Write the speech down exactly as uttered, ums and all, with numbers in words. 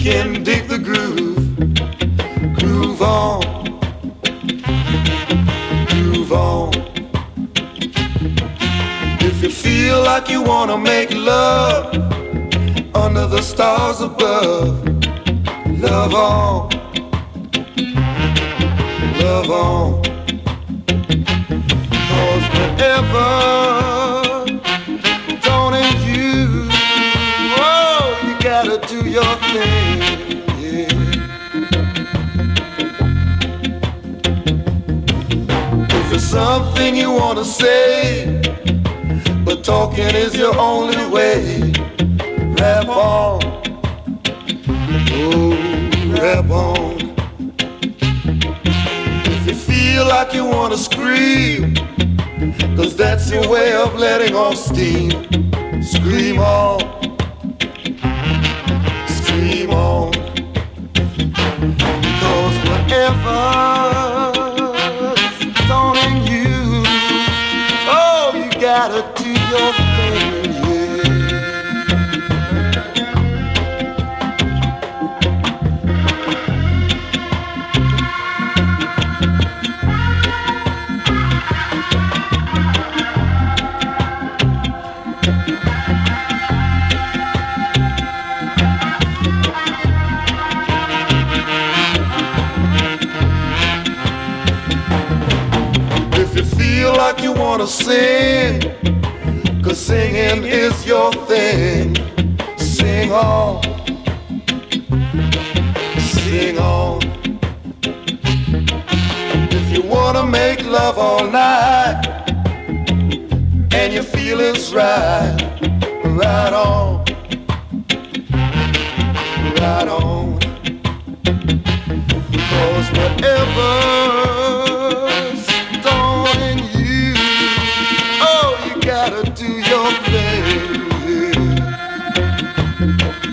can dig the groove. Groove on, groove on. If you feel like you wanna make love under the stars above, love on, love on. 'Cause whenever dawning you, oh, you gotta do your thing, yeah. If there's something you wanna say, but talking is your only way, rap on, oh, rap on. If you feel like you wanna scream, 'cause that's your way of letting off steam, scream on, scream on. 'Cause whatever's dawning you, oh, you gotta do your thing, yeah. If you feel like you wanna sing, 'cause singing is your thing, sing on, sing on. If you wanna make love all night, and your feelings right, right on, right on. 'Cause whatever's dawning you, oh, you gotta do your thing, yeah.